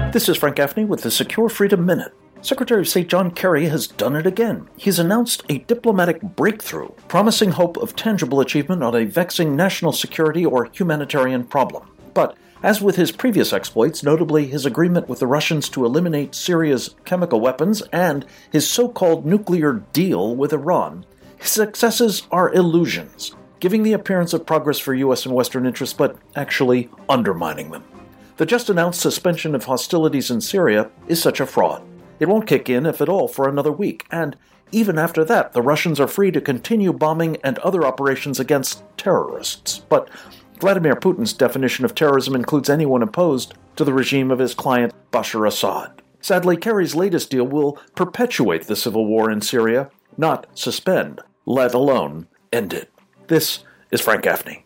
This is Frank Gaffney with the Secure Freedom Minute. Secretary of State John Kerry has done it again. He's announced a diplomatic breakthrough, promising hope of tangible achievement on a vexing national security or humanitarian problem. But, as with his previous exploits, notably his agreement with the Russians to eliminate Syria's chemical weapons and his so-called nuclear deal with Iran, his successes are illusions, giving the appearance of progress for U.S. and Western interests, but actually undermining them. The just-announced suspension of hostilities in Syria is such a fraud. It won't kick in, if at all, for another week, and even after that, the Russians are free to continue bombing and other operations against terrorists. But Vladimir Putin's definition of terrorism includes anyone opposed to the regime of his client Bashar Assad. Sadly, Kerry's latest deal will perpetuate the civil war in Syria, not suspend, let alone end it. This is Frank Gaffney.